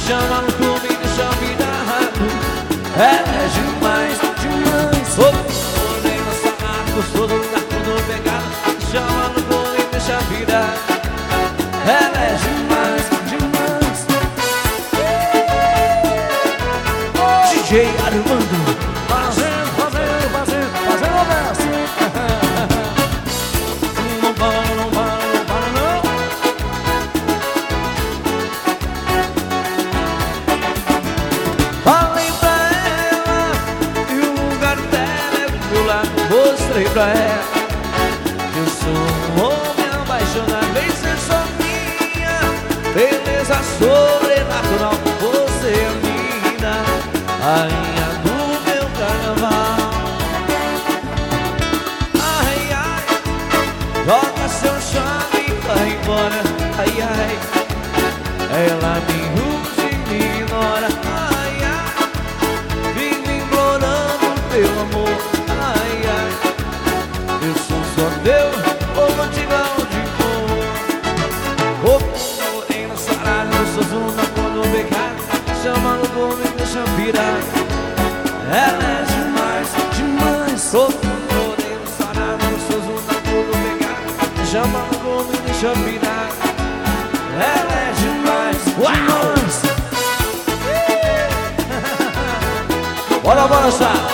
chama no clube e deixa virado. Ela é demais, demais. Morena sarrada, gostoso, lugar todo pegado. Chama no clube e deixa virado. Ela é demais, demais. DJ Armando, fazendo o verso. Não para, não para, não para, não. Falei pra ela e o lugar dela é do meu lado. Mostrei pra ela que eu sou um homem apaixonado. Vem ser só minha, beleza sobrenatural. Você é a mina, rainha do meu carnaval. Ai, ai, joga seu charme e vai embora. Ai, ai, ela me usa e me ignora. Ai, ai, vive implorando teu amor. Ai, ai, eu sou só teu, ou vou te dar onde for. Ô, morena sarada, gostoso na cor do pecado. Chama no dono e deixa virar. Ela é demais, demais. Ô, morena sarada, gostoso na cor do pecado. Chama no dono e deixa virar. Ela é demais, demais. Bora balançar.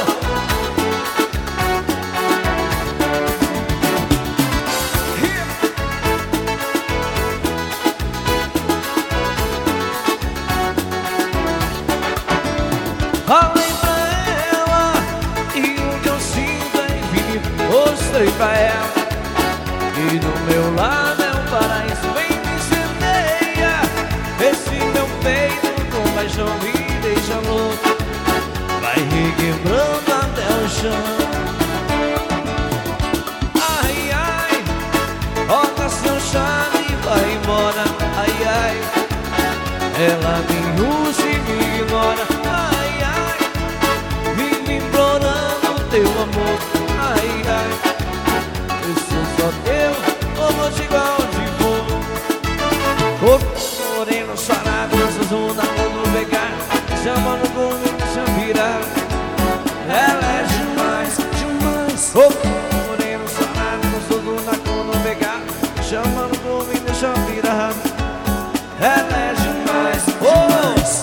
Falei pra ela e o que eu sinto é infinito. Mostrei pra ela que do meu lado é um paraíso. Vem me incendeia esse meu peito com paixão, me deixa louco. Vai requebrando até o chão. Ai, ai, roga seu charme e vai embora. Ai, ai, ela me usa e me ignora. Ai, ai, vive implorando teu amor. Ai, ai, eu sou só teu, ou vou chegar onde for. Ô, moreno sarado, gostoso na cor do pecado. Chama no dono e deixa virar. Ela é demais, demais. Ô, moreno sarado, gostoso na cor do pecado. Chama no dono e deixa virar. Ela é demais, demais.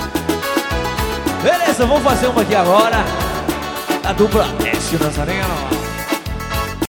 Beleza, vamos fazer uma aqui agora. A dupla Écio Nazareno.